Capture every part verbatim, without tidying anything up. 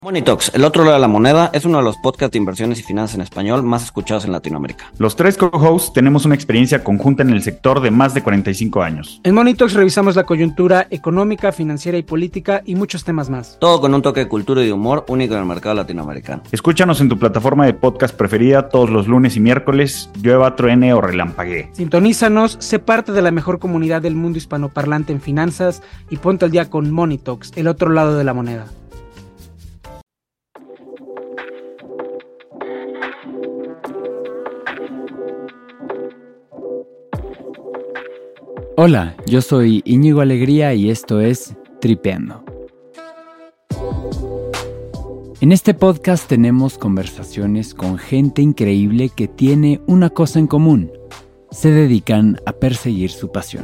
Money Talks, el otro lado de la moneda, es uno de los podcasts de inversiones y finanzas en español más escuchados en Latinoamérica. Los tres co-hosts tenemos una experiencia conjunta en el sector de más de cuarenta y cinco años. En Money Talks revisamos la coyuntura económica, financiera y política y muchos temas más. Todo con un toque de cultura y de humor único en el mercado latinoamericano. Escúchanos en tu plataforma de podcast preferida todos los lunes y miércoles, llueva, truene o relampaguee. Sintonízanos, sé parte de la mejor comunidad del mundo hispanoparlante en finanzas y ponte al día con Money Talks, el otro lado de la moneda. Hola, yo soy Íñigo Alegría y esto es Tripeando. En este podcast tenemos conversaciones con gente increíble que tiene una cosa en común: se dedican a perseguir su pasión.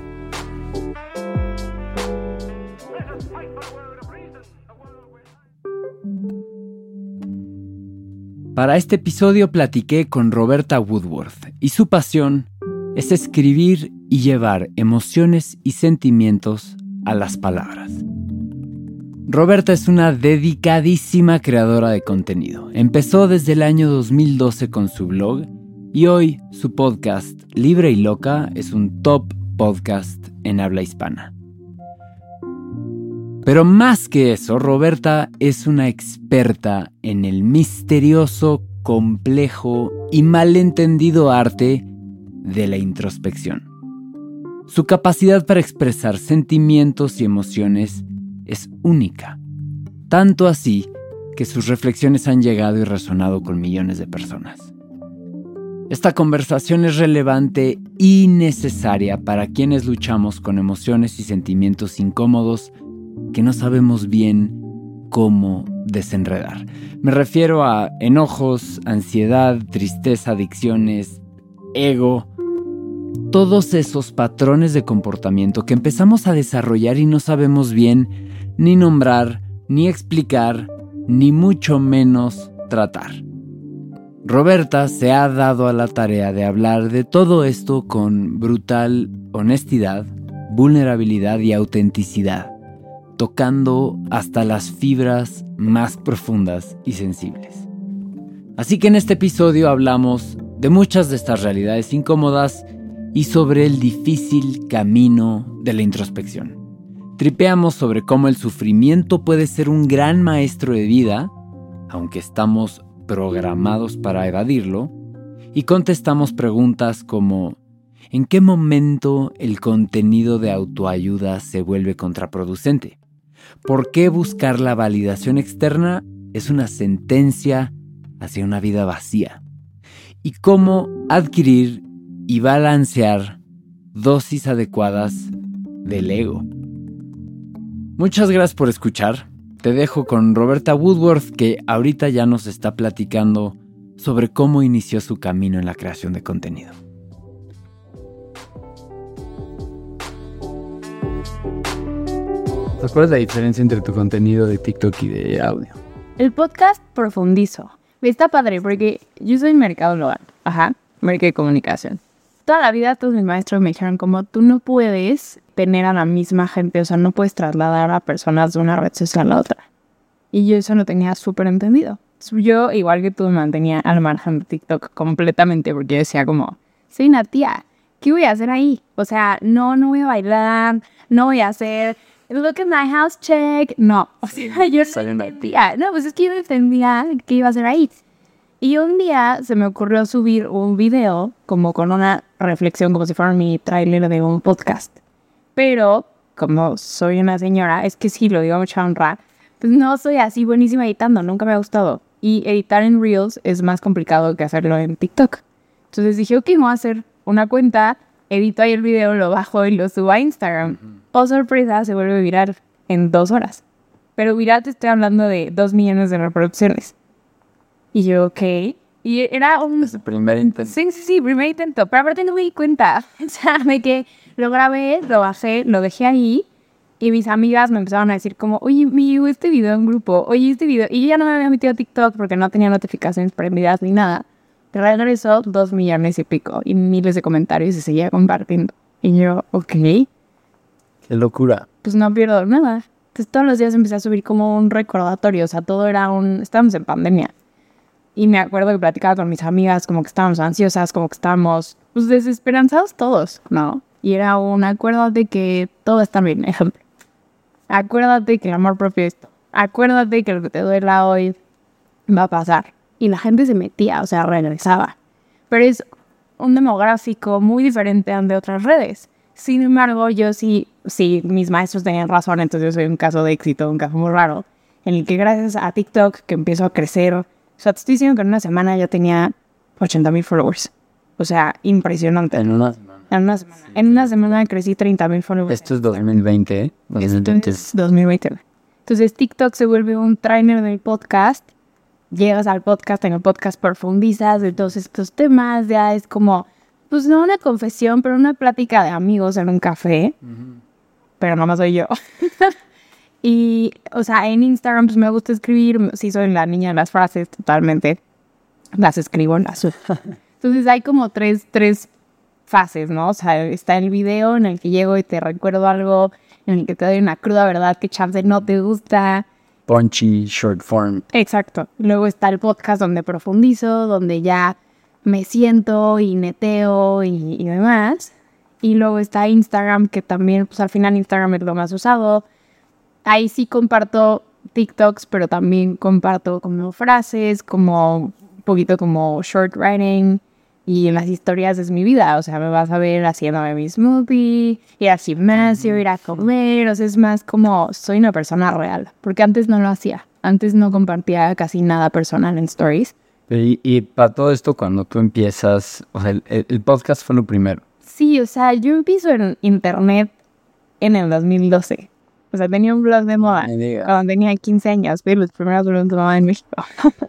Para este episodio platiqué con Roberta Woodworth y su pasión es escribir y llevar emociones y sentimientos a las palabras. Roberta es una dedicadísima creadora de contenido. Empezó desde el año dos mil doce con su blog y hoy su podcast Libre y Loca es un top podcast en habla hispana. Pero más que eso, Roberta es una experta en el misterioso, complejo y malentendido arte de la introspección. Su capacidad para expresar sentimientos y emociones es única, tanto así que sus reflexiones han llegado y resonado con millones de personas. Esta conversación es relevante y necesaria para quienes luchamos con emociones y sentimientos incómodos que no sabemos bien cómo desenredar. Me refiero a enojos, ansiedad, tristeza, adicciones, ego, todos esos patrones de comportamiento que empezamos a desarrollar y no sabemos bien ni nombrar, ni explicar, ni mucho menos tratar. Roberta se ha dado a la tarea de hablar de todo esto con brutal honestidad, vulnerabilidad y autenticidad, tocando hasta las fibras más profundas y sensibles. Así que en este episodio hablamos de muchas de estas realidades incómodas y sobre el difícil camino de la introspección. Tripeamos sobre cómo el sufrimiento puede ser un gran maestro de vida, aunque estamos programados para evadirlo, y contestamos preguntas como: ¿en qué momento el contenido de autoayuda se vuelve contraproducente? ¿Por qué buscar la validación externa es una sentencia hacia una vida vacía? ¿Y cómo adquirir y balancear dosis adecuadas del ego? Muchas gracias por escuchar. Te dejo con Roberta Woodworth, que ahorita ya nos está platicando sobre cómo inició su camino en la creación de contenido. ¿Cuál es la diferencia entre tu contenido de TikTok y de audio? El podcast profundizo. Está padre porque yo soy mercadóloga. Ajá, mercado de comunicación. Toda la vida todos mis maestros me dijeron como tú no puedes tener a la misma gente, o sea, no puedes trasladar a personas de una red social a la otra. Y yo eso lo tenía súper entendido. Yo, igual que tú, me mantenía al margen de TikTok completamente porque yo decía como, soy una tía, ¿qué voy a hacer ahí? O sea, no, no voy a bailar, no voy a hacer look at my house check. No, o sea, yo soy una tía. No, pues es que yo entendía qué iba a hacer ahí. Y un día se me ocurrió subir un video como con una reflexión, como si fuera mi tráiler de un podcast. Pero, como soy una señora, es que sí, lo digo mucha honra, pues no soy así buenísima editando, nunca me ha gustado. Y editar en Reels es más complicado que hacerlo en TikTok. Entonces dije, ok, voy a hacer una cuenta, edito ahí el video, lo bajo y lo subo a Instagram. Uh-huh. Oh, sorpresa, se vuelve viral en dos horas. Pero viral te estoy hablando de dos millones de reproducciones. Y yo, ok. Y era un... Es el primer intento. Sí, sí, sí, primer intento. Pero aparte no me di cuenta. O sea, me que lo grabé, lo bajé, lo dejé ahí. Y mis amigas me empezaron a decir como, oye, me llegó este video en grupo. Oye, este video. Y yo ya no me había metido a TikTok porque no tenía notificaciones prendidas ni nada. De regreso, dos millones y pico. Y miles de comentarios y seguía compartiendo. Y yo, ok. Qué locura. Pues no pierdo nada. Entonces todos los días empecé a subir como un recordatorio, o sea, todo era un... Estábamos en pandemia. Y me acuerdo que platicaba con mis amigas como que estábamos ansiosas, como que estábamos pues desesperanzados todos, ¿no? Y era un acuérdate que todo está bien, ejemplo. Acuérdate que el amor propio es esto. Acuérdate que lo que te duela hoy va a pasar. Y la gente se metía, o sea, regresaba. Pero es un demográfico muy diferente al de otras redes. Sin embargo, yo sí, sí, mis maestros tenían razón, entonces yo soy un caso de éxito, un caso muy raro, en el que gracias a TikTok que empiezo a crecer, o sea, te estoy diciendo que en una semana ya tenía ochenta mil followers. O sea, impresionante. En una semana. En una semana. Sí. En una semana crecí treinta mil followers. Esto es dos mil veinte, ¿eh? Esto es dos mil veinte. Entonces TikTok se vuelve un trainer del podcast. Llegas al podcast, en el podcast profundizas de todos estos temas, ya es como, pues no una confesión, pero una plática de amigos en un café. Uh-huh. Pero nomás soy yo. Y, o sea, en Instagram pues me gusta escribir, sí soy la niña de las frases, totalmente. Las escribo, las subo. Entonces hay como tres, tres fases, ¿no? O sea, está el video en el que llego y te recuerdo algo, en el que te doy una cruda verdad que chance no te gusta. Punchy, short form. Exacto. Luego está el podcast donde profundizo, donde ya me siento y neteo y, y demás. Y luego está Instagram, que también, pues al final Instagram es lo más usado. Ahí sí comparto TikToks, pero también comparto como frases, como un poquito como short writing. Y en las historias es mi vida, o sea, me vas a ver haciéndome mi smoothie, ir al gimnasio, ir a comer, o sea, es más como soy una persona real, porque antes no lo hacía, antes no compartía casi nada personal en stories. Y, y para todo esto, cuando tú empiezas, o sea, el, el podcast fue lo primero. Sí, o sea, yo empiezo en internet en el dos mil doce, o sea, tenía un blog de moda cuando tenía quince años, pero los primeros blogs de moda en México.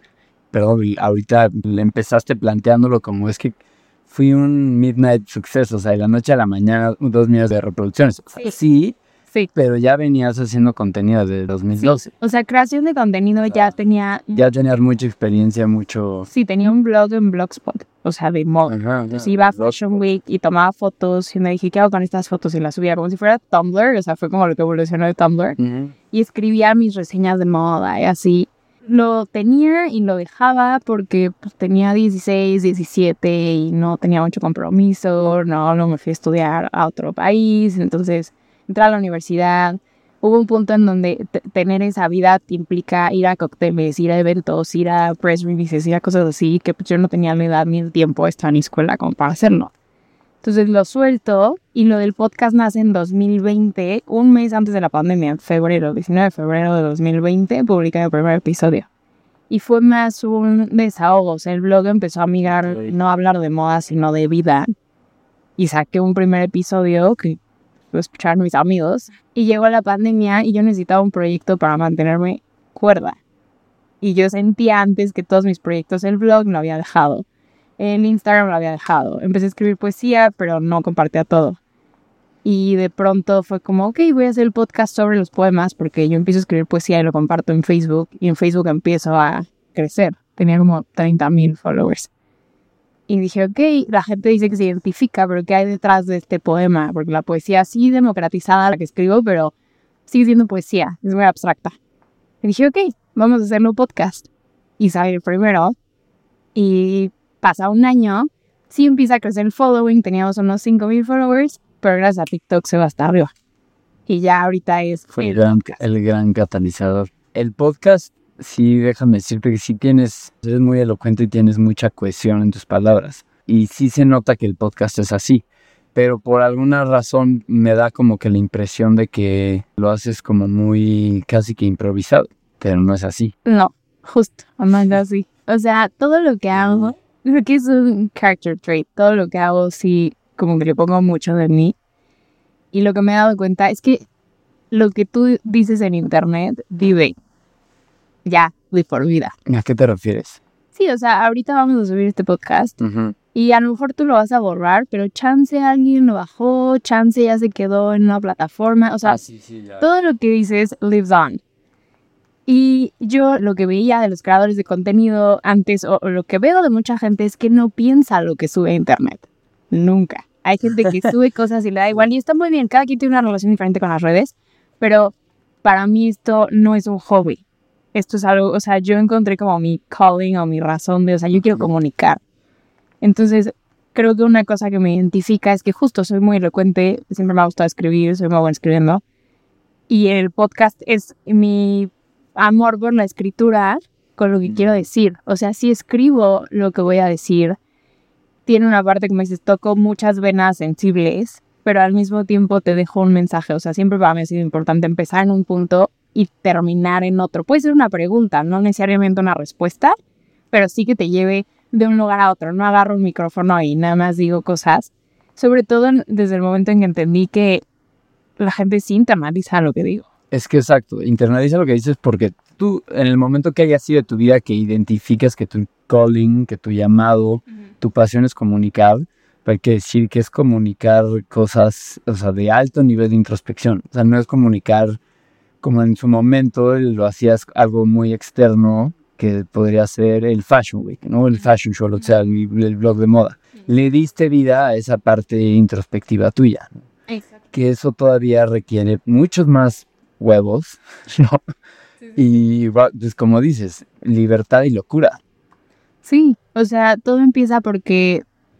Pero ahorita le empezaste planteándolo como es que fui un midnight success, o sea, de la noche a la mañana, dos millones de reproducciones. O sea, sí, sí, sí, pero ya venías haciendo contenido desde dos mil doce. Sí. O sea, creación de contenido o sea, ya tenía... Ya tenías mucha experiencia, mucho... Sí, tenía un blog en Blogspot, o sea, de moda. Ajá, Entonces iba a Fashion Week y tomaba fotos y me dije, ¿qué hago con estas fotos? Y las subía como si fuera Tumblr, o sea, fue como lo que evolucionó de Tumblr. Uh-huh. Y escribía mis reseñas de moda y así... Lo tenía y lo dejaba porque pues, tenía dieciséis, diecisiete y no tenía mucho compromiso, no, no me fui a estudiar a otro país, entonces entré a la universidad. Hubo un punto en donde t- tener esa vida te implica ir a cócteles, ir a eventos, ir a press releases, ir a cosas así, que pues, yo no tenía la edad ni el tiempo, estaba en la escuela como para hacerlo. Entonces lo suelto y lo del podcast nace en dos mil veinte, un mes antes de la pandemia, en febrero, diecinueve de febrero de dos mil veinte, publiqué el primer episodio. Y fue más un desahogo, o sea, el blog empezó a migrar, sí. No a hablar de moda, sino de vida. Y saqué un primer episodio que lo escucharon mis amigos. Y llegó la pandemia y yo necesitaba un proyecto para mantenerme cuerda. Y yo sentía antes que todos mis proyectos, el blog lo había dejado. En Instagram lo había dejado. Empecé a escribir poesía, pero no compartía todo. Y de pronto fue como, ok, voy a hacer el podcast sobre los poemas, porque yo empiezo a escribir poesía y lo comparto en Facebook. Y en Facebook empiezo a crecer. Tenía como treinta mil followers. Y dije, ok, la gente dice que se identifica, pero ¿qué hay detrás de este poema? Porque la poesía sí democratizada, la que escribo, pero sigue siendo poesía. Es muy abstracta. Y dije, ok, vamos a hacerlo podcast. Y sale el primero. Y... pasa un año, sí empieza a crecer el following, teníamos unos cinco mil followers, pero gracias a TikTok se va hasta arriba. Y ya ahorita es... Fue el gran, el gran catalizador. El podcast, sí, déjame decirte que sí tienes, eres muy elocuente y tienes mucha cohesión en tus palabras. Y sí se nota que el podcast es así. Pero por alguna razón me da como que la impresión de que lo haces como muy casi que improvisado, pero no es así. No, justo, no es así. O sea, todo lo que hago... Creo que es un character trait. Todo lo que hago, sí, como que le pongo mucho de mí. Y lo que me he dado cuenta es que lo que tú dices en internet, vive ya, de por vida. ¿A qué te refieres? Sí, o sea, ahorita vamos a subir este podcast. Uh-huh. Y a lo mejor tú lo vas a borrar, pero chance alguien lo bajó, chance ya se quedó en una plataforma. O sea, ah, sí, sí, ya. Todo lo que dices lives on. Y yo lo que veía de los creadores de contenido antes, o, o lo que veo de mucha gente, es que no piensa lo que sube a internet. Nunca. Hay gente que sube cosas y le da igual. Y está muy bien, cada quien tiene una relación diferente con las redes. Pero para mí esto no es un hobby. Esto es algo, o sea, yo encontré como mi calling o mi razón de, o sea, yo quiero comunicar. Entonces, creo que una cosa que me identifica es que justo soy muy elocuente, siempre me ha gustado escribir, soy muy buena escribiendo. Y el podcast es mi amor por la escritura con lo que quiero decir. O sea, si escribo lo que voy a decir, tiene una parte que me dices, toco muchas venas sensibles, pero al mismo tiempo te dejo un mensaje. O sea, siempre para mí ha sido importante empezar en un punto y terminar en otro. Puede ser una pregunta, no necesariamente una respuesta, pero sí que te lleve de un lugar a otro. No agarro un micrófono y nada más digo cosas. Sobre todo desde el momento en que entendí que la gente sí internaliza lo que digo. Es que exacto, internaliza lo que dices porque tú, en el momento que haya sido de tu vida que identificas que tu calling, que tu llamado, uh-huh. tu pasión es comunicar, hay que decir que es comunicar cosas, o sea, de alto nivel de introspección. O sea, no es comunicar como en su momento lo hacías algo muy externo, que podría ser el Fashion Week, ¿no? El Fashion Show, o sea, el, el blog de moda. Le diste vida a esa parte introspectiva tuya, ¿no? Exacto. Que eso todavía requiere muchos más huevos, ¿no? Sí, sí. Y pues como dices, libertad y locura. Sí, o sea, todo empieza porque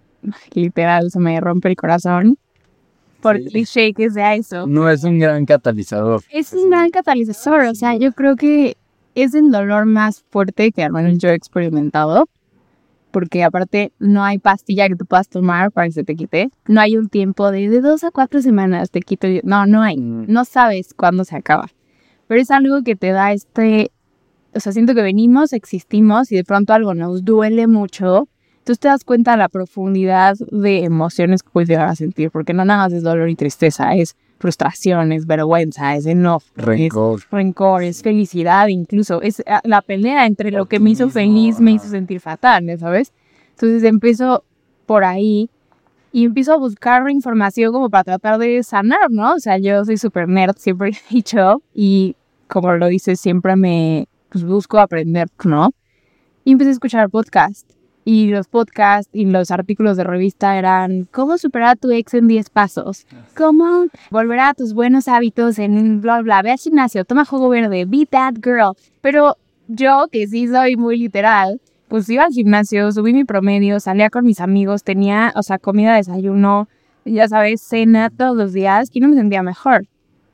literal se me rompe el corazón por sí. cliché que sea eso. No es un gran catalizador. Es un gran catalizador, o sea, yo creo que es el dolor más fuerte que al menos yo he experimentado, porque aparte no hay pastilla que tú puedas tomar para que se te quite. No hay un tiempo de, de dos a cuatro semanas te quito. No, no hay. No sabes cuándo se acaba. Pero es algo que te da este... O sea, siento que venimos, existimos y de pronto algo nos duele mucho. Entonces te das cuenta de la profundidad de emociones que puedes llegar a sentir. Porque no nada más es dolor y tristeza, es frustración, es vergüenza, es enojo, rencor. es rencor, es felicidad incluso, es la pelea entre lo que me hizo feliz, me hizo sentir fatal, ¿sabes? Entonces empiezo por ahí y empiezo a buscar información como para tratar de sanar, ¿no? O sea, yo soy súper nerd, siempre he dicho, y como lo dices, siempre me pues, busco aprender, ¿no? Y empecé a escuchar podcasts. Y los podcasts y los artículos de revista eran ¿cómo superar a tu ex en diez pasos? ¿Cómo volver a tus buenos hábitos en bla, bla, ve al gimnasio, toma jugo verde, be that girl? Pero yo, que sí soy muy literal, pues iba al gimnasio, subí mi promedio, salía con mis amigos, tenía, o sea, comida, desayuno, ya sabes, cena todos los días y no me sentía mejor.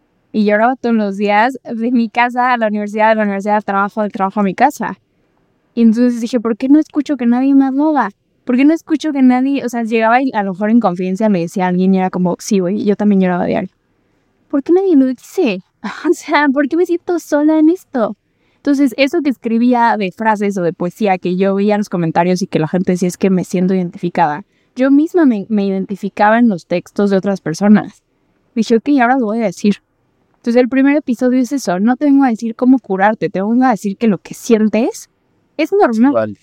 Y lloraba todos los días de mi casa a la universidad, de la universidad al trabajo, del trabajo a mi casa. Y entonces dije, ¿por qué no escucho que nadie más lo haga? ¿Por qué no escucho que nadie, o sea, llegaba y a lo mejor en confidencia me decía a alguien y era como, sí, güey, yo también lloraba diario. ¿Por qué nadie lo dice? O sea, ¿por qué me siento sola en esto? Entonces, eso que escribía de frases o de poesía que yo veía en los comentarios y que la gente decía es que me siento identificada, yo misma me, me identificaba en los textos de otras personas. Dije, ok, ahora lo voy a decir. Entonces, el primer episodio es eso, no te vengo a decir cómo curarte, te vengo a decir que lo que sientes es normal. Vale.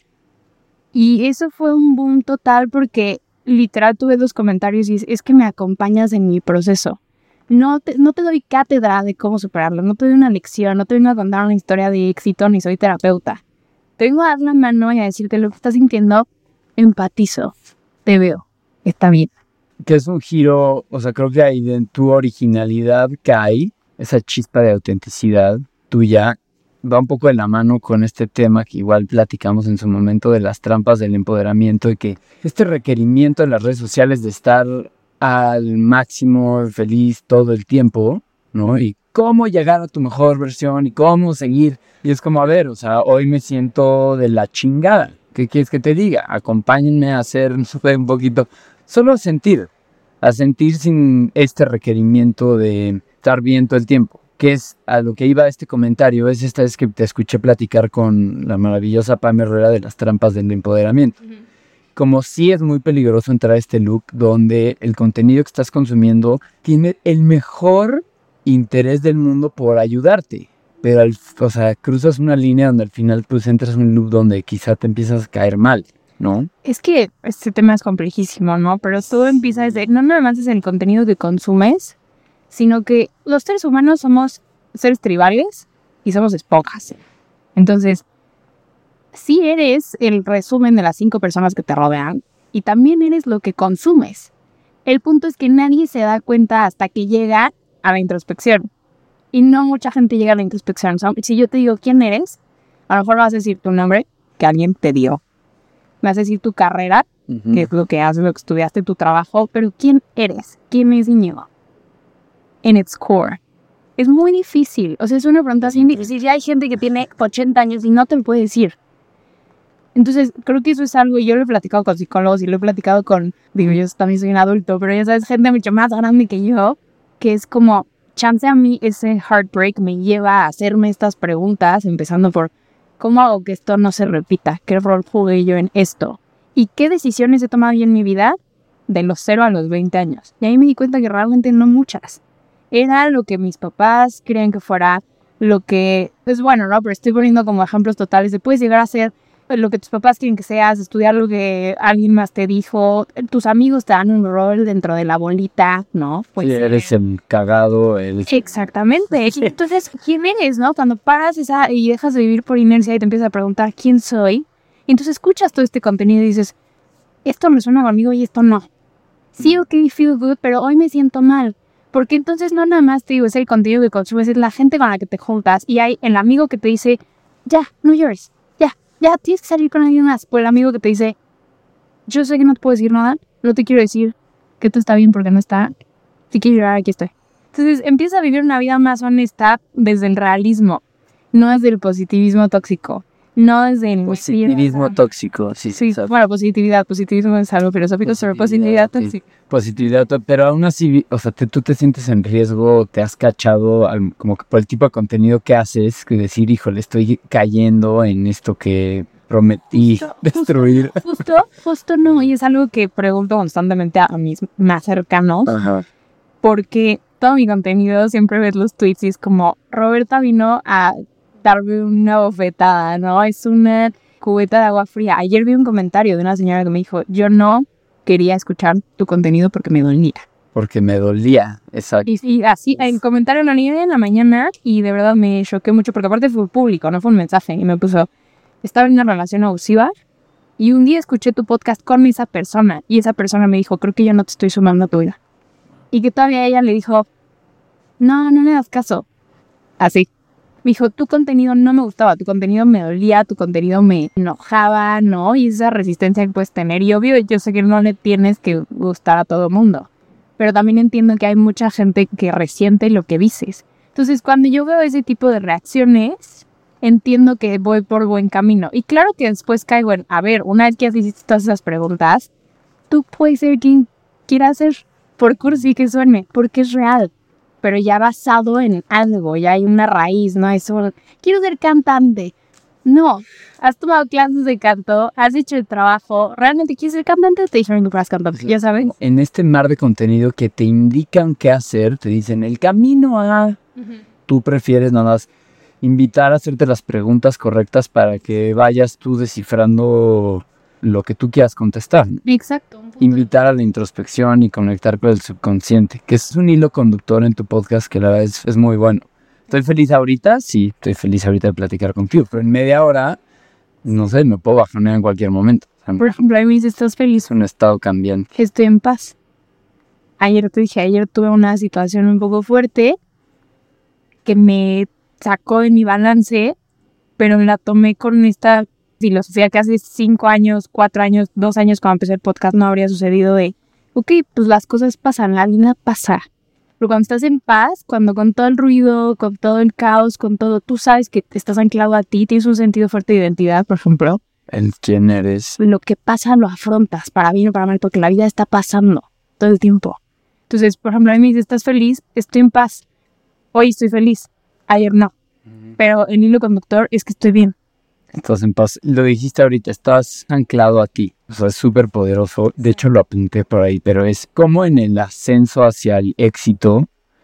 Y eso fue un boom total porque literal tuve dos comentarios y es, es que me acompañas en mi proceso. No te, no te doy cátedra de cómo superarlo, no te doy una lección, no te vengo a contar una historia de éxito ni soy terapeuta. Te vengo a dar la mano y a decirte lo que estás sintiendo, empatizo, te veo, está bien. Que es un giro, o sea, creo que ahí en tu originalidad cae esa chispa de autenticidad tuya. Va un poco de la mano con este tema que igual platicamos en su momento de las trampas del empoderamiento y que este requerimiento en las redes sociales de estar al máximo feliz todo el tiempo, ¿no? Y cómo llegar a tu mejor versión y cómo seguir. Y es como, a ver, o sea, hoy me siento de la chingada. ¿Qué quieres que te diga? Acompáñenme a hacer, no sé, un poquito, solo a sentir, a sentir sin este requerimiento de estar bien todo el tiempo. Que es a lo que iba este comentario, es esta vez que te escuché platicar con la maravillosa Pam Herrera de las trampas del empoderamiento. Uh-huh. Como sí es muy peligroso entrar a este loop donde el contenido que estás consumiendo tiene el mejor interés del mundo por ayudarte. Pero, al, o sea, cruzas una línea donde al final pues entras en un loop donde quizá te empiezas a caer mal, ¿no? Es que este tema es complejísimo, ¿no? Pero todo empieza desde, no nada más es el contenido que consumes, sino que los seres humanos somos seres tribales y somos esponjas. Entonces, sí eres el resumen de las cinco personas que te rodean y también eres lo que consumes. El punto es que nadie se da cuenta hasta que llega a la introspección. Y no mucha gente llega a la introspección. O sea, si yo te digo quién eres, a lo mejor vas a decir tu nombre que alguien te dio. Vas a decir tu carrera, uh-huh. que es lo que haces, lo que estudiaste, tu trabajo. Pero ¿quién eres? ¿Quién es Íñigo? En its core. Es muy difícil. O sea, es una pregunta así difícil. Ya hay gente que tiene ochenta años y no te lo puede decir. Entonces, creo que eso es algo, y yo lo he platicado con psicólogos y lo he platicado con, digo, yo también soy un adulto, pero ya sabes, gente mucho más grande que yo, que es como, chance a mí ese heartbreak me lleva a hacerme estas preguntas, empezando por, ¿cómo hago que esto no se repita? ¿Qué rol jugué yo en esto? ¿Y qué decisiones he tomado yo en mi vida de los cero a los veinte años? Y ahí me di cuenta que realmente no muchas. Era lo que mis papás querían que fuera, lo que, pues bueno, ¿no? Pero estoy poniendo como ejemplos totales de puedes llegar a ser lo que tus papás quieren que seas, estudiar lo que alguien más te dijo, tus amigos te dan un rol dentro de la bolita, ¿no? Pues sí, eres el cagado. El... Exactamente. Entonces, ¿quién eres, no? Cuando paras esa y dejas de vivir por inercia y te empiezas a preguntar quién soy, entonces escuchas todo este contenido y dices, esto resuena conmigo y esto no. Sí, ok, feel good, pero hoy me siento mal. Porque entonces no nada más te digo, es el contenido que consumes, es la gente con la que te juntas y hay el amigo que te dice, ya, no llores. Ya, tienes que salir con alguien más. Por el amigo que te dice, yo sé que no te puedo decir nada, no te quiero decir que todo está bien porque no está. Si quieres llorar, aquí estoy. Entonces, empieza a vivir una vida más honesta desde el realismo, no desde el positivismo tóxico, no desde el... Positivismo tóxico, sí. Sí, ¿sabes? Bueno, positividad, positivismo es algo filosófico sobre positividad tóxica. Sí. Positividad, pero aún así, o sea, te, tú te sientes en riesgo, te has cachado al, como que por el tipo de contenido que haces, que decir, híjole, estoy cayendo en esto que prometí justo, destruir. Justo, justo, justo no, y es algo que pregunto constantemente a mis más cercanos, Ajá. porque todo mi contenido siempre ves los tweets y es como, Roberta vino a darme una bofetada, ¿no? Es una cubeta de agua fría. Ayer vi un comentario de una señora que me dijo, yo no quería escuchar tu contenido porque me dolía. Porque me dolía, exacto. Y, y así, el comentario lo leí en la mañana y de verdad me choqué mucho porque aparte fue público, no fue un mensaje. Y me puso, estaba en una relación abusiva y un día escuché tu podcast con esa persona y esa persona me dijo, creo que yo no te estoy sumando a tu vida. Y que todavía ella le dijo, no, no le das caso. Así. Me dijo, tu contenido no me gustaba, tu contenido me dolía, tu contenido me enojaba, ¿no? Y esa resistencia que puedes tener. Y obvio, yo sé que no le tienes que gustar a todo el mundo. Pero también entiendo que hay mucha gente que resiente lo que dices. Entonces, cuando yo veo ese tipo de reacciones, entiendo que voy por buen camino. Y claro que después caigo en, a ver, una vez que has hiciste todas esas preguntas, tú puedes ser quien quieras ser, por cursi que suene, porque es real. Pero ya basado en algo, ya hay una raíz, ¿no? Eso, quiero ser cantante. No, has tomado clases de canto, has hecho el trabajo, ¿realmente quieres ser cantante o te dijeron que fueras cantante? Ya sabes. En este mar de contenido que te indican qué hacer, te dicen el camino a... Uh-huh. Tú prefieres nada más invitar a hacerte las preguntas correctas para que vayas tú descifrando lo que tú quieras contestar, ¿no? Exacto. Invitar a la introspección y conectar con el subconsciente, que es un hilo conductor en tu podcast que la verdad es, es muy bueno. ¿Estoy feliz ahorita? Sí, estoy feliz ahorita de platicar contigo, pero en media hora, no sé, me puedo bajonear en cualquier momento. O sea, por ejemplo, a mí me dice, ¿estás feliz? Es un estado cambiante. Estoy en paz. Ayer te dije, ayer tuve una situación un poco fuerte que me sacó de mi balance, pero la tomé con esta filosofía que hace cinco años, cuatro años, dos años cuando empecé el podcast no habría sucedido de, ok, pues las cosas pasan, la vida pasa. Pero cuando estás en paz, cuando con todo el ruido, con todo el caos, con todo, tú sabes que estás anclado a ti, tienes un sentido fuerte de identidad, por ejemplo. El quién eres. Lo que pasa lo afrontas, para bien o para mal, porque la vida está pasando todo el tiempo. Entonces, por ejemplo, a mí me dice, ¿estás feliz? Estoy en paz. Hoy estoy feliz. Ayer no. Uh-huh. Pero el hilo conductor es que estoy bien. Estás en paz. Lo dijiste ahorita, estás anclado a ti. O sea, es súper poderoso. De hecho, lo apunté por ahí. Pero es como en el ascenso hacia el éxito,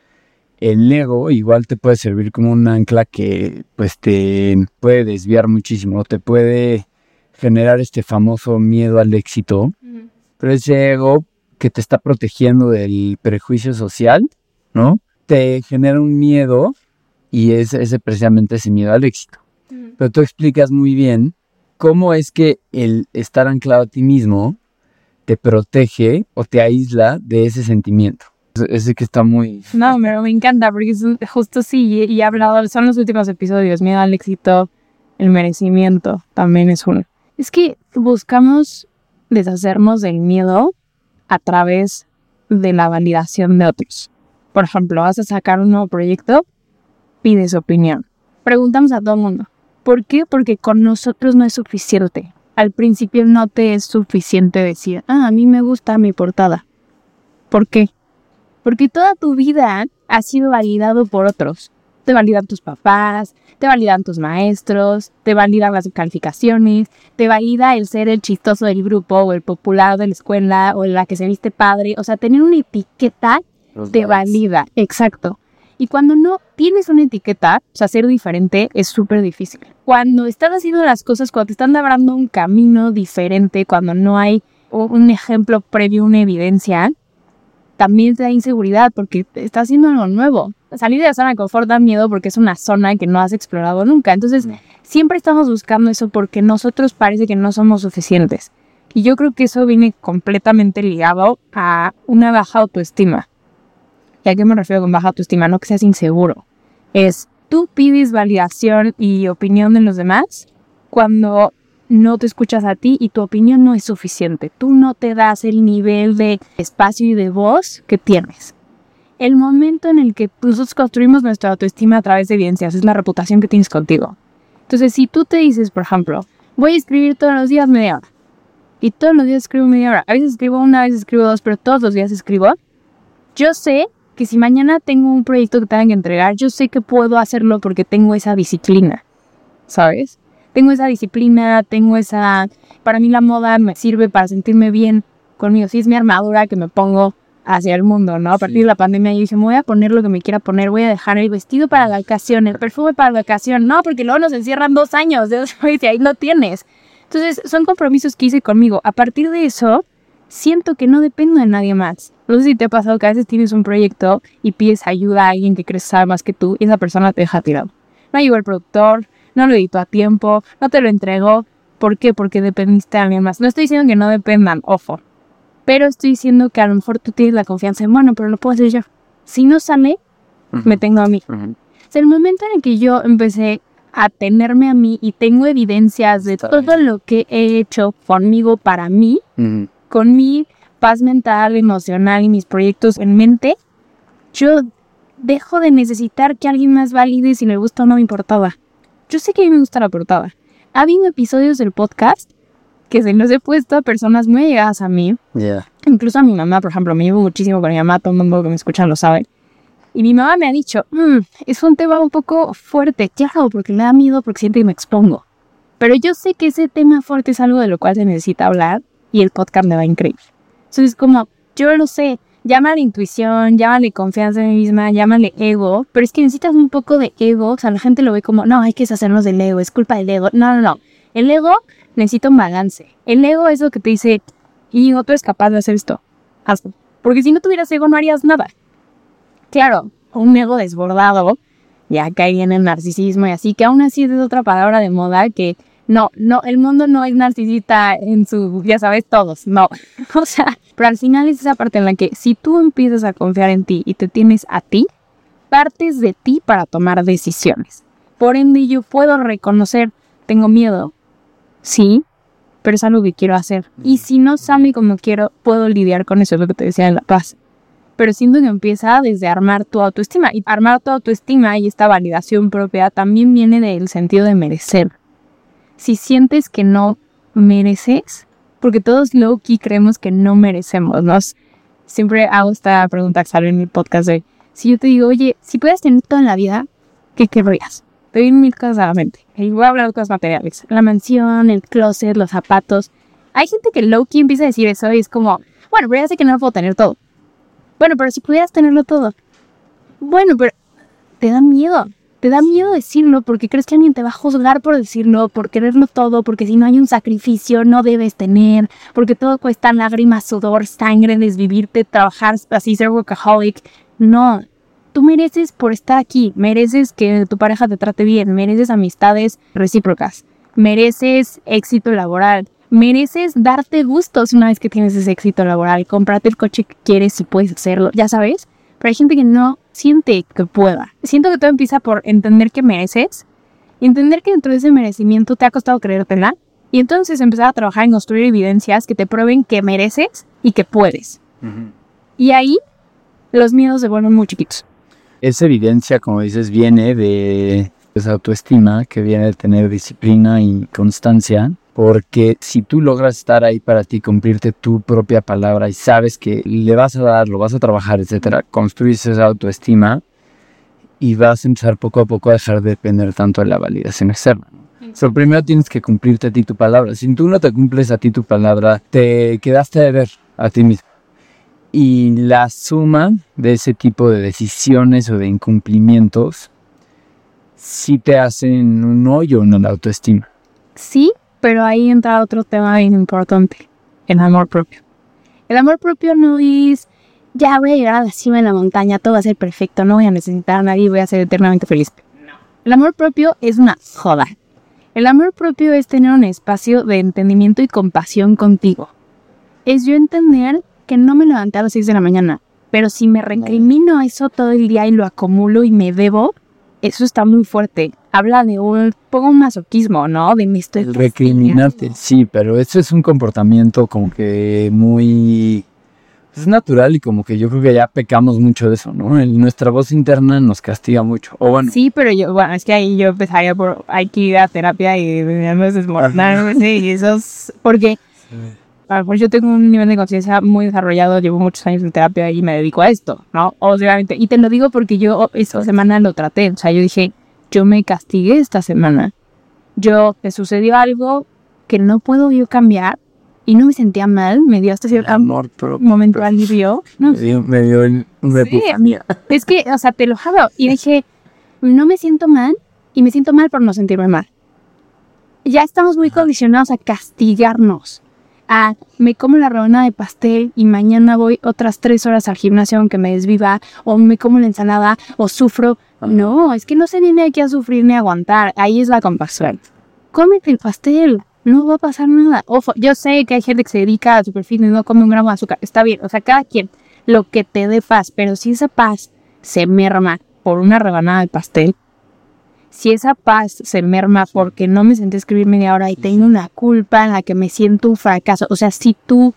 el ego igual te puede servir como un ancla que pues te puede desviar muchísimo. Te puede generar este famoso miedo al éxito. Uh-huh. Pero ese ego que te está protegiendo del prejuicio social, ¿no? Te genera un miedo y es ese precisamente ese miedo al éxito. Pero tú explicas muy bien cómo es que el estar anclado a ti mismo te protege o te aísla de ese sentimiento. Ese que está muy... No, pero me encanta porque es justo sí, y, y he hablado, son los últimos episodios, miedo al éxito, el merecimiento, también es uno. Es que buscamos deshacernos del miedo a través de la validación de otros. Por ejemplo, vas a sacar un nuevo proyecto, pides opinión. Preguntamos a todo el mundo. ¿Por qué? Porque con nosotros no es suficiente. Al principio no te es suficiente decir, ah, a mí me gusta mi portada. ¿Por qué? Porque toda tu vida ha sido validado por otros. Te validan tus papás, te validan tus maestros, te validan las calificaciones, te valida el ser el chistoso del grupo o el popular de la escuela o la que se viste padre. O sea, tener una etiqueta Los te likes. valida. Exacto. Y cuando no tienes una etiqueta, o sea, ser diferente es súper difícil. Cuando estás haciendo las cosas, cuando te están labrando un camino diferente, cuando no hay un ejemplo previo, una evidencia, también te da inseguridad porque estás haciendo algo nuevo. Salir de la zona de confort da miedo porque es una zona que no has explorado nunca. Entonces, no. siempre estamos buscando eso porque nosotros parece que no somos suficientes. Y yo creo que eso viene completamente ligado a una baja autoestima. ¿Y a qué me refiero con baja autoestima? No que seas inseguro. Es, tú pides validación y opinión de los demás cuando no te escuchas a ti y tu opinión no es suficiente. Tú no te das el nivel de espacio y de voz que tienes. El momento en el que nosotros construimos nuestra autoestima a través de evidencias es la reputación que tienes contigo. Entonces, si tú te dices, por ejemplo, voy a escribir todos los días media hora. Y todos los días escribo media hora. A veces escribo una, a veces escribo dos, pero todos los días escribo. Yo sé que si mañana tengo un proyecto que tenga que entregar, yo sé que puedo hacerlo porque tengo esa disciplina, ¿sabes? Tengo esa disciplina, tengo esa... Para mí la moda me sirve para sentirme bien conmigo. Sí, es mi armadura que me pongo hacia el mundo, ¿no? A partir sí. de la pandemia yo dije, me voy a poner lo que me quiera poner, voy a dejar el vestido para la ocasión, el perfume para la ocasión. No, porque luego nos encierran dos años, y ahí lo tienes. Entonces, son compromisos que hice conmigo. A partir de eso, siento que no dependo de nadie más. No sé si te ha pasado que a veces tienes un proyecto y pides ayuda a alguien que crees sabe más que tú y esa persona te deja tirado. No llegó el productor, no lo editó a tiempo, no te lo entregó. ¿Por qué? Porque dependiste de alguien más. No estoy diciendo que no dependan, ojo. Pero estoy diciendo que a lo mejor tú tienes la confianza en, bueno, pero lo puedo hacer yo. Si no sale, uh-huh. me tengo a mí. Uh-huh. O sea, el momento en el que yo empecé a tenerme a mí y tengo evidencias de Está todo bien. lo que he hecho conmigo para mí, uh-huh. con mi paz mental, emocional y mis proyectos en mente, yo dejo de necesitar que alguien más valide si le gusta o no mi portada. Yo sé que a mí me gusta la portada. Ha habido episodios del podcast que se los he puesto a personas muy allegadas a mí. Yeah. Incluso a mi mamá, por ejemplo, me llevo muchísimo con mi mamá, todo el mundo que me escucha lo sabe. Y mi mamá me ha dicho, mmm, es un tema un poco fuerte, claro, porque le da miedo porque siente que me expongo. Pero yo sé que ese tema fuerte es algo de lo cual se necesita hablar y el podcast me va increíble. Entonces, como, yo lo sé, llámale intuición, llámale confianza en mí misma, llámale ego, pero es que necesitas un poco de ego. O sea, la gente lo ve como, no, hay que deshacernos del ego, es culpa del ego. No, no, no. El ego necesita un balance. El ego es lo que te dice, Íñigo, tú eres capaz de hacer esto, hazlo. Porque si no tuvieras ego no harías nada. Claro, un ego desbordado, ya cae en el narcisismo y así, que aún así es otra palabra de moda que no, no, el mundo no es narcisista en su, ya sabes, todos, no. O sea, pero al final es esa parte en la que si tú empiezas a confiar en ti y te tienes a ti, partes de ti para tomar decisiones. Por ende, yo puedo reconocer, tengo miedo, sí, pero es algo que quiero hacer. Y si no sale como quiero, puedo lidiar con eso, es lo que te decía en La Paz. Pero siento que empieza desde armar tu autoestima. Y armar tu autoestima y esta validación propia también viene del sentido de merecer. Si sientes que no mereces, porque todos low-key creemos que no merecemos, ¿no? Siempre hago esta pregunta que sale en mi podcast de, si yo te digo, oye, si puedes tener todo en la vida, ¿qué querrías? Te vienen mil cosas a la mente. Y voy a hablar de cosas materiales. La mansión, el closet, los zapatos. Hay gente que low-key empieza a decir eso y es como, bueno, pero ya sé que no lo puedo tener todo. Bueno, pero si pudieras tenerlo todo. Bueno, pero te da miedo. Te da miedo decirlo porque crees que alguien te va a juzgar por decirlo, por quererlo todo, porque si no hay un sacrificio no debes tener, porque todo cuesta lágrimas, sudor, sangre, desvivirte, trabajar así, ser workaholic. No, tú mereces por estar aquí, mereces que tu pareja te trate bien, mereces amistades recíprocas, mereces éxito laboral, mereces darte gustos una vez que tienes ese éxito laboral, comprarte el coche que quieres si puedes hacerlo, ya sabes. Pero hay gente que no siente que pueda. Siento que todo empieza por entender que mereces y entender que dentro de ese merecimiento te ha costado creértela y entonces empezar a trabajar en construir evidencias que te prueben que mereces y que puedes. Uh-huh. Y ahí los miedos se vuelven muy chiquitos. Esa evidencia, como dices, viene de esa autoestima, que viene de tener disciplina y constancia, porque si tú logras estar ahí para ti, cumplirte tu propia palabra y sabes que le vas a dar, lo vas a trabajar, etcétera, construyes esa autoestima y vas a empezar poco a poco a dejar de depender tanto de la validación externa. O sea, primero tienes que cumplirte a ti tu palabra. Si tú no te cumples a ti tu palabra, te quedaste de ver a ti mismo. Y la suma de ese tipo de decisiones o de incumplimientos sí te hacen un hoyo en la autoestima. Sí, pero ahí entra otro tema bien importante, el amor propio. El amor propio no es, ya voy a llegar a la cima de la montaña, todo va a ser perfecto, no voy a necesitar a nadie, voy a ser eternamente feliz. No. El amor propio es una joda. El amor propio es tener un espacio de entendimiento y compasión contigo. Es yo entender que no me levanté a las seis de la mañana, pero si me recrimino eso todo el día y lo acumulo y me debo, eso está muy fuerte. Habla de un poco un masoquismo, ¿no? De me estoy el recriminarte, sí, pero eso es un comportamiento como que muy... es natural y como que yo creo que ya pecamos mucho de eso, ¿no? El, nuestra voz interna nos castiga mucho. O bueno. Sí, pero yo, bueno, es que ahí yo empezaría por, hay que ir a terapia y me desmoronar, sí, y eso es porque... Sí. A lo mejor yo tengo un nivel de conciencia muy desarrollado, llevo muchos años en terapia y me dedico a esto, ¿no? Obviamente, y te lo digo porque yo esta semana lo traté, o sea, yo dije, yo me castigué esta semana, yo, me sucedió algo que no puedo yo cambiar y no me sentía mal, me dio hasta cierto amor propio, momento de alivio, ¿no? Me dio, me dio un sí, es que, o sea, te lo juro, y dije, no me siento mal y me siento mal por no sentirme mal. Ya estamos muy condicionados a castigarnos. Ah, me como la rebanada de pastel y mañana voy otras tres horas al gimnasio aunque me desviva, o me como la ensalada, o sufro. Ajá. No, es que no se viene aquí a sufrir ni a aguantar. Ahí es la compasión. Cómete el pastel, no va a pasar nada. Ojo, yo sé que hay gente que se dedica a super fitness, no come un gramo de azúcar. Está bien, o sea, cada quien lo que te dé paz, pero si esa paz se merma por una rebanada de pastel, si esa paz se merma porque no me senté a escribir media hora y tengo una culpa en la que me siento un fracaso, o sea, si tu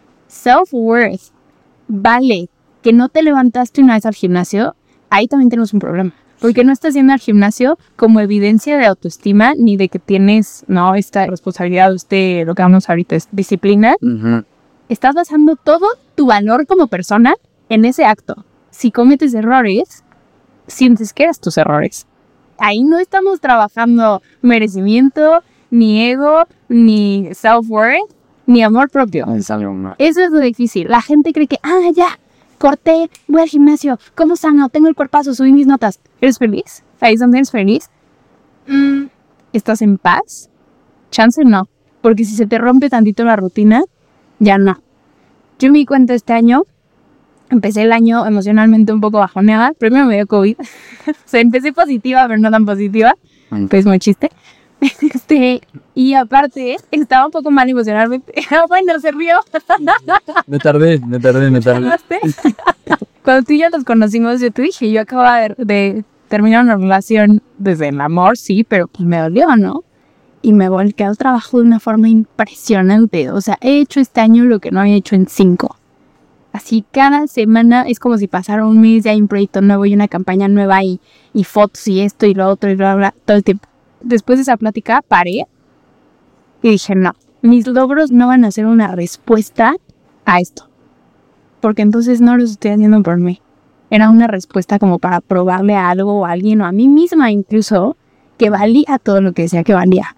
self-worth vale que no te levantaste una vez al gimnasio, ahí también tenemos un problema. Porque no estás yendo al gimnasio como evidencia de autoestima ni de que tienes, no, esta responsabilidad, este, lo que hablamos ahorita es disciplina. Uh-huh. Estás basando todo tu valor como persona en ese acto. Si cometes errores, sientes que eres tus errores. Ahí no estamos trabajando merecimiento, ni ego, ni self-worth, ni amor propio. Eso es lo difícil. La gente cree que, ah, ya, corté, voy al gimnasio, ¿cómo sano? Tengo el cuerpazo, subí mis notas. ¿Eres feliz? ¿Ahí es donde eres feliz? Mm, ¿estás en paz? Chance no, porque si se te rompe tantito la rutina, ya no. Yo me di cuenta este año, empecé el año emocionalmente un poco bajoneada. Primero me dio COVID. O sea, empecé positiva, pero no tan positiva. Mm. Pues muy chiste. Este, y aparte, estaba un poco mal emocionalmente. Bueno, se rió. Me tardé, me tardé, me tardé. Cuando tú y yo nos conocimos, yo te dije, yo acababa de, de terminar una relación desde el amor, sí, pero pues me dolió, ¿no? Y me volqué al trabajo de una forma impresionante. O sea, he hecho este año lo que no había hecho en cinco. Así cada semana es como si pasara un mes y hay un proyecto nuevo y una campaña nueva y, y fotos y esto y lo otro y bla, bla, todo el tiempo. Después de esa plática paré y dije, no, mis logros no van a ser una respuesta a esto. Porque entonces no los estoy haciendo por mí. Era una respuesta como para probarle a algo o a alguien o a mí misma incluso que valía todo lo que decía que valía.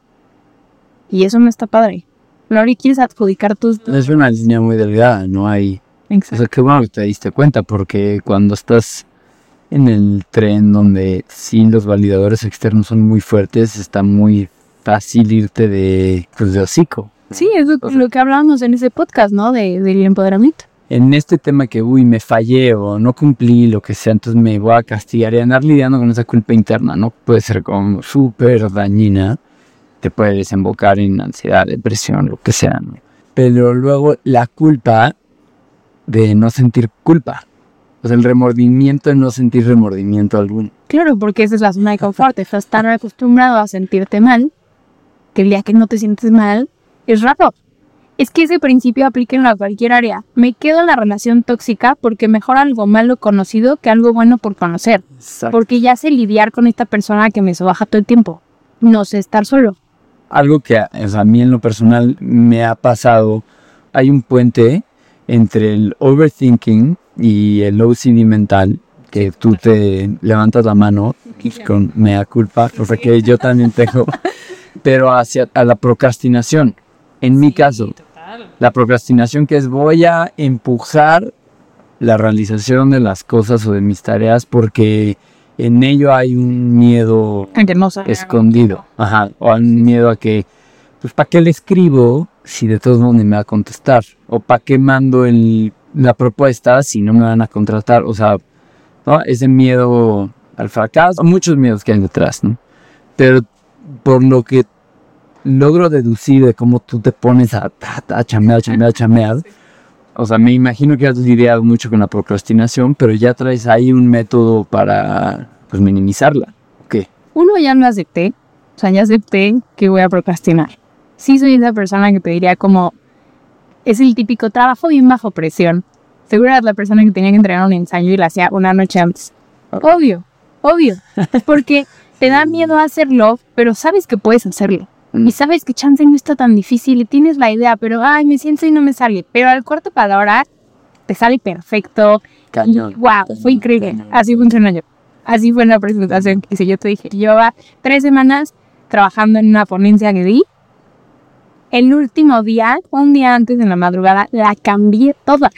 Y eso no está padre. Lori, ¿quieres adjudicar tus...? Es una línea muy delgada, no hay... Exacto. O sea, qué bueno que te diste cuenta, porque cuando estás en el tren donde sí los validadores externos son muy fuertes, está muy fácil irte de, pues, de hocico. Sí, es lo, o sea, lo que hablábamos en ese podcast, ¿no? De, del empoderamiento. En este tema que, uy, me fallé o no cumplí, lo que sea, entonces me voy a castigar y andar lidiando con esa culpa interna, ¿no? Puede ser como súper dañina. te puede desembocar en ansiedad, depresión, lo que sea, ¿no? Pero luego la culpa de no sentir culpa. O sea, el remordimiento de no sentir remordimiento alguno. Claro, porque esa es la zona de confort. Estás tan acostumbrado a sentirte mal que el día que no te sientes mal es raro. Es que ese principio aplica en cualquier área. Me quedo en la relación tóxica porque mejor algo malo conocido que algo bueno por conocer. Exacto. Porque ya sé lidiar con esta persona que me sobaja todo el tiempo. No sé estar solo. Algo que o sea, a mí en lo personal me ha pasado, hay un puente entre el overthinking y el O C D mental, que tú te levantas la mano con mea culpa, cosa que yo también tengo, pero hacia a la procrastinación. En mi caso, la procrastinación que es voy a empujar la realización de las cosas o de mis tareas porque en ello hay un miedo Aunque no sé. escondido. Ajá, o un miedo a que, pues, ¿para qué le escribo si de todos modos ni me va a contestar? ¿O para qué mando el, la propuesta si no me van a contratar? O sea, ¿no? Ese miedo al fracaso, muchos miedos que hay detrás, ¿no? Pero por lo que logro deducir de cómo tú te pones a, a, a chamear, chamear, chamear, o sea, me imagino que has lidiado mucho con la procrastinación, pero ya traes ahí un método para, pues, minimizarla. ¿Qué? Uno, ya lo acepté. O sea, ya acepté que voy a procrastinar. Sí soy esa persona que te diría como... Es el típico trabajo bien bajo presión. Seguro eras la persona que tenía que entregar un ensayo y lo hacía una noche antes. Obvio, obvio. Porque te da miedo hacerlo, pero sabes que puedes hacerlo. Y sabes que chance no está tan difícil y tienes la idea, pero ay, me siento y no me sale. Pero al cuarto para la hora te sale perfecto. Cañón. Wow, fue increíble. Cañón. Así funcionó yo. Así fue en la presentación que hice. Yo te dije, llevaba tres semanas trabajando en una ponencia que di. El último día, un día antes de la madrugada, la cambié toda.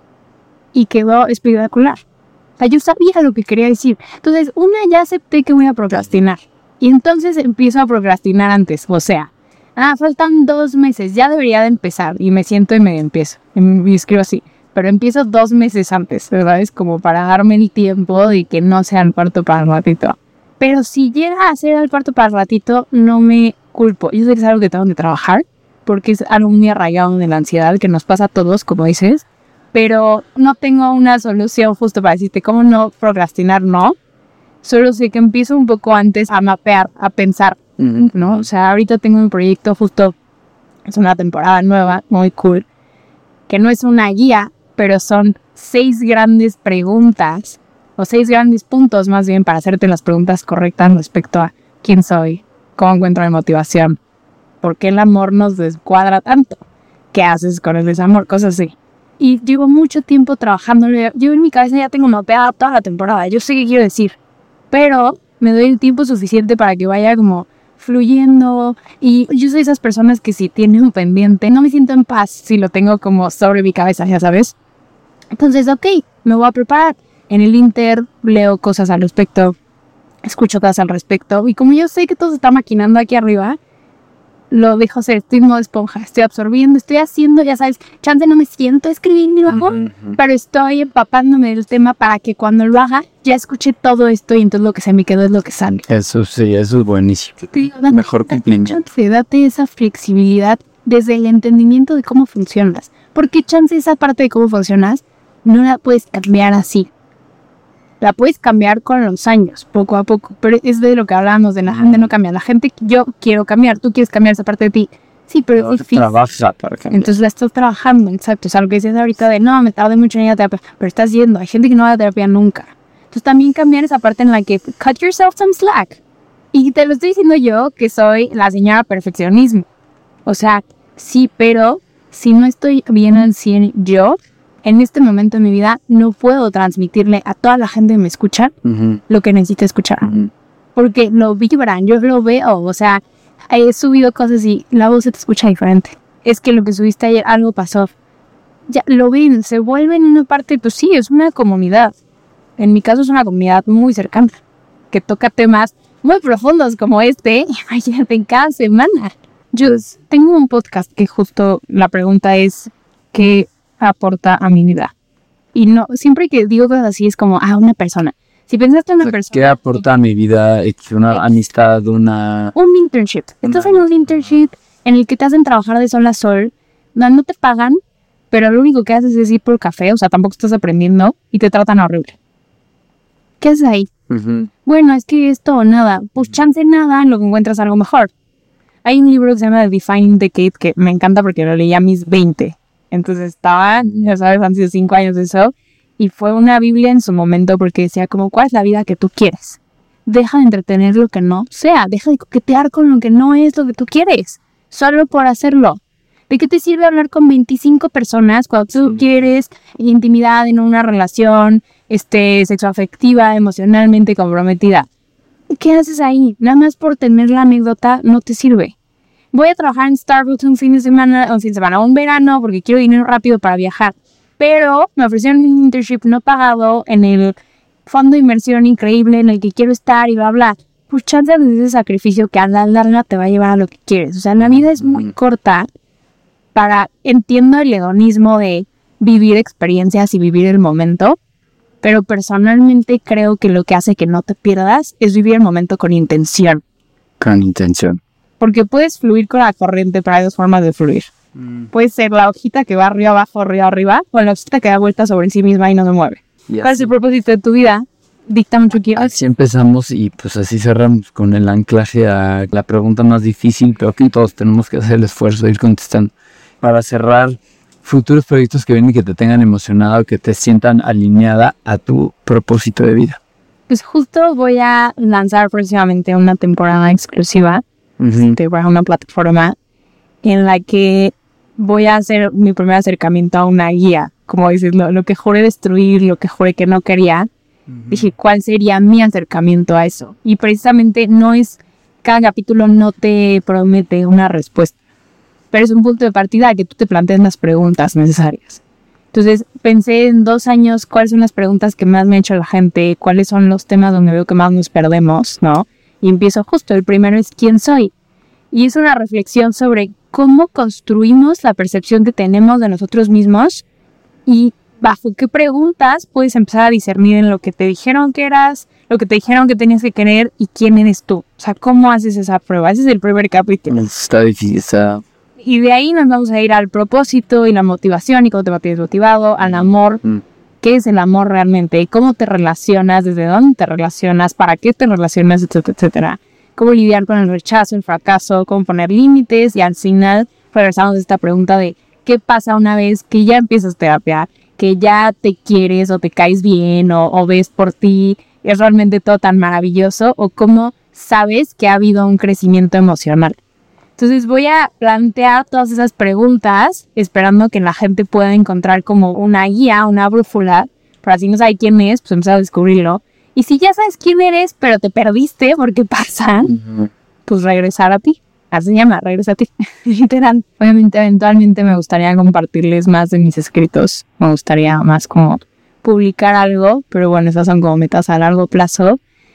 Y quedó espectacular. O sea, yo sabía lo que quería decir. Entonces, una, ya acepté que voy a procrastinar. Y entonces empiezo a procrastinar antes. O sea, ah, faltan dos meses, ya debería de empezar. Y me siento y me empiezo. Y me escribo así. Pero empiezo dos meses antes, ¿verdad? Es como para darme el tiempo de que no sea el cuarto para el ratito. Pero si llega a ser el cuarto para el ratito, no me culpo. Yo sé que es algo que tengo que trabajar, porque es algo muy arraigado de la ansiedad que nos pasa a todos, como dices. Pero no tengo una solución justo para decirte cómo no procrastinar, no. Solo sé que empiezo un poco antes a mapear, a pensar, ¿no? O sea, ahorita tengo un proyecto justo, es una temporada nueva, muy cool, que no es una guía, pero son seis grandes preguntas, o seis grandes puntos más bien para hacerte las preguntas correctas respecto a quién soy, cómo encuentro mi motivación, por qué el amor nos descuadra tanto, qué haces con el desamor, cosas así. Y llevo mucho tiempo trabajando, yo en mi cabeza ya tengo mapeada toda la temporada, yo sé qué quiero decir. Pero me doy el tiempo suficiente para que vaya como fluyendo. Y yo soy esas personas que si tienen un pendiente, no me siento en paz si lo tengo como sobre mi cabeza, ya sabes. Entonces, ok, me voy a preparar. En el Inter leo cosas al respecto, escucho cosas al respecto. Y como yo sé que todo se está maquinando aquí arriba, lo dejo hacer, estoy en modo esponja, estoy absorbiendo, estoy haciendo, ya sabes, chance no me siento a escribir ni bajo, uh-huh. pero estoy empapándome del tema para que cuando lo haga ya escuché todo esto y entonces lo que se me quedó es lo que sale. Eso sí, eso es buenísimo. Digo, date, Mejor cumplimiento. Chance, date esa flexibilidad desde el entendimiento de cómo funcionas, porque chance esa parte de cómo funcionas no la puedes cambiar así. La puedes cambiar con los años, poco a poco, pero es de lo que hablamos, de la gente no cambia. La gente, yo quiero cambiar, tú quieres cambiar esa parte de ti. Sí, pero es difícil. Trabaja para cambiar. Entonces la estás trabajando, exacto. O sea, lo que dices ahorita de, no, me tardé mucho en ir a terapia, pero estás yendo. Hay gente que no va a terapia nunca. Entonces también cambiar esa parte en la que cut yourself some slack. Y te lo estoy diciendo yo, que soy la señora perfeccionismo. O sea, sí, pero si no estoy bien al cien yo, en este momento de mi vida no puedo transmitirle a toda la gente que me escucha uh-huh. lo que necesita escuchar. Uh-huh. Porque lo vibran, yo lo veo. O sea, he subido cosas y la voz se te escucha diferente. Es que lo que subiste ayer, algo pasó. Ya lo ven, se vuelven una parte, pues sí, es una comunidad. En mi caso es una comunidad muy cercana, que toca temas muy profundos como este. Imagínate, en cada semana. Yo tengo un podcast que justo la pregunta es, ¿qué aporta a mi vida? Y no, siempre que digo cosas así es como, ah, una persona. Si pensaste en una O sea, persona... ¿qué aporta a mi vida? Una amistad, una... Un internship. Estás en un internship en el que te hacen trabajar de sol a sol, no, no te pagan, pero lo único que haces es ir por café, o sea, tampoco estás aprendiendo y te tratan horrible. ¿Qué haces ahí? Uh-huh. Bueno, es que esto o nada. Pues chance nada en lo que encuentras algo mejor. Hay un libro que se llama The Defining Decade que me encanta porque lo leí a mis veinte. Entonces estaba, ya sabes, han sido cinco años de eso. Y fue una biblia en su momento porque decía como, ¿cuál es la vida que tú quieres? Deja de entretener lo que no sea. Deja de coquetear con lo que no es lo que tú quieres. Solo por hacerlo. ¿De qué te sirve hablar con veinticinco personas cuando tú quieres intimidad en una relación este, sexoafectiva, emocionalmente comprometida? ¿Qué haces ahí? Nada más por tener la anécdota no te sirve. Voy a trabajar en Starbucks un fin de semana, un fin de semana, un verano, porque quiero dinero rápido para viajar. Pero me ofrecieron un internship no pagado en el fondo de inversión increíble en el que quiero estar y bla, bla. Pues chance de ese sacrificio que a la larga te va a llevar a lo que quieres. O sea, la vida es muy corta para, entiendo el hedonismo de vivir experiencias y vivir el momento, pero personalmente creo que lo que hace que no te pierdas es vivir el momento con intención. Con intención. Porque puedes fluir con la corriente, pero hay dos formas de fluir. Mm. Puede ser la hojita que va arriba abajo, arriba arriba, o la hojita que da vuelta sobre sí misma y no se mueve. ¿Cuál es el propósito de tu vida? Dicta mucho quién. Así empezamos y pues así cerramos con el anclaje a la pregunta más difícil, pero que todos tenemos que hacer el esfuerzo de ir contestando. Para cerrar, futuros proyectos que vienen y que te tengan emocionado, que te sientan alineada a tu propósito de vida. Pues justo voy a lanzar próximamente una temporada exclusiva uh-huh. de una plataforma en la que voy a hacer mi primer acercamiento a una guía, como dices, lo, lo que juré destruir, lo que juré que no quería. Uh-huh. Dije, ¿cuál sería mi acercamiento a eso? Y precisamente no es, cada capítulo no te promete una respuesta, pero es un punto de partida que tú te plantees las preguntas necesarias. Entonces pensé en dos años cuáles son las preguntas que más me ha hecho la gente, cuáles son los temas donde veo que más nos perdemos, ¿no? Y empiezo justo, el primero es ¿quién soy? Y es una reflexión sobre cómo construimos la percepción que tenemos de nosotros mismos y bajo qué preguntas puedes empezar a discernir en lo que te dijeron que eras, lo que te dijeron que tenías que querer y quién eres tú. O sea, ¿cómo haces esa prueba? Ese es el primer capítulo. Está difícil, está... Y de ahí nos vamos a ir al propósito y la motivación y cómo te mantienes motivado, al amor. Mm. ¿Qué es el amor realmente? ¿Cómo te relacionas? ¿Desde dónde te relacionas? ¿Para qué te relacionas? Etcétera, etcétera. ¿Cómo lidiar con el rechazo, el fracaso? ¿Cómo poner límites? Y al final regresamos a esta pregunta de ¿qué pasa una vez que ya empiezas terapia? Que ya te quieres o te caes bien o, o ves por ti. ¿Es realmente todo tan maravilloso? ¿O cómo sabes que ha habido un crecimiento emocional? Entonces voy a plantear todas esas preguntas esperando que la gente pueda encontrar como una guía, una brújula, para si no sabe quién es, pues empezar a descubrirlo. Y si ya sabes quién eres, pero te perdiste porque pasa, uh-huh. pues regresar a ti. Así se llama, regresa a ti. Literal. Obviamente, eventualmente me gustaría compartirles más de mis escritos. Me gustaría más como publicar algo, pero bueno, esas son como metas a largo plazo.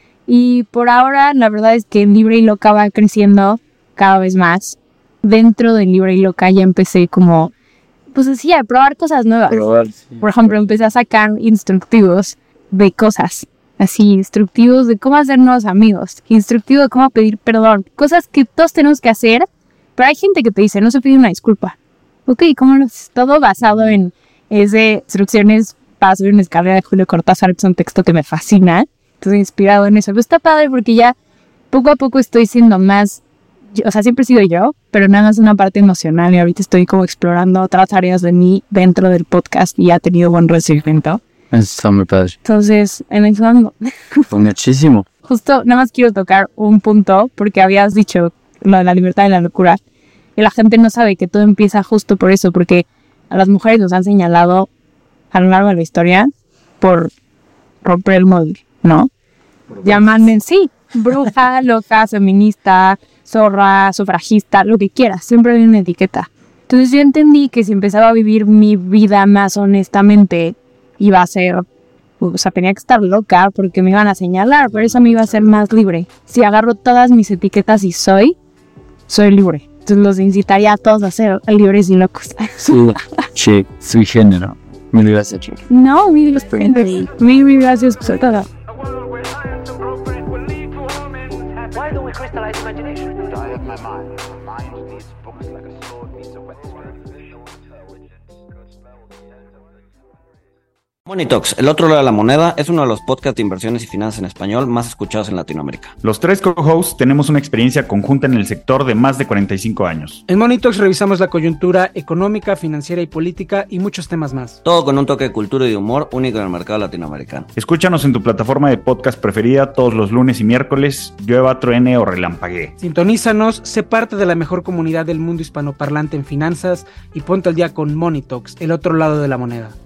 Y por ahora, la verdad es que Libre y Loca va creciendo cada vez más. Dentro de Libre y Loca ya empecé como, pues así, a probar cosas nuevas. Probar, sí. Por ejemplo, empecé a sacar instructivos de cosas, así, instructivos de cómo hacer nuevos amigos, instructivos de cómo pedir perdón, cosas que todos tenemos que hacer, pero hay gente que te dice, no se pide una disculpa. Ok, ¿cómo lo haces? Todo basado en ese instrucciones para subir una escalera de Julio Cortázar, que es un texto que me fascina, entonces inspirado en eso. Pero está padre porque ya poco a poco estoy siendo más, o sea, siempre he sido yo, pero nada más una parte emocional y ahorita estoy como explorando otras áreas de mí dentro del podcast y ha tenido buen recibimiento. Está muy padre. Entonces, en eso ando. Muchísimo. Justo, nada más quiero tocar un punto porque habías dicho lo de la libertad y la locura y la gente no sabe que todo empieza justo por eso, porque a las mujeres nos han señalado a lo largo de la historia por romper el molde, ¿no? Llaman, sí, bruja, loca, feminista, zorra, sufragista, lo que quieras, siempre hay una etiqueta. Entonces yo entendí que si empezaba a vivir mi vida más honestamente, iba a ser, o sea, tenía que estar loca porque me iban a señalar, pero eso me iba a hacer más libre. Si agarro todas mis etiquetas y soy, soy libre. Entonces los incitaría a todos a ser libres y locos. Sí, sí, soy género. Mil gracias. No, mil gracias. Mil gracias por todo. Money Talks, el otro lado de la moneda, es uno de los podcasts de inversiones y finanzas en español más escuchados en Latinoamérica. Los tres co-hosts tenemos una experiencia conjunta en el sector de más de cuarenta y cinco años. En Money Talks revisamos la coyuntura económica, financiera y política y muchos temas más. Todo con un toque de cultura y de humor único en el mercado latinoamericano. Escúchanos en tu plataforma de podcast preferida todos los lunes y miércoles, llueva, truene o relampaguee. Sintonízanos, sé parte de la mejor comunidad del mundo hispanoparlante en finanzas y ponte al día con Money Talks, el otro lado de la moneda.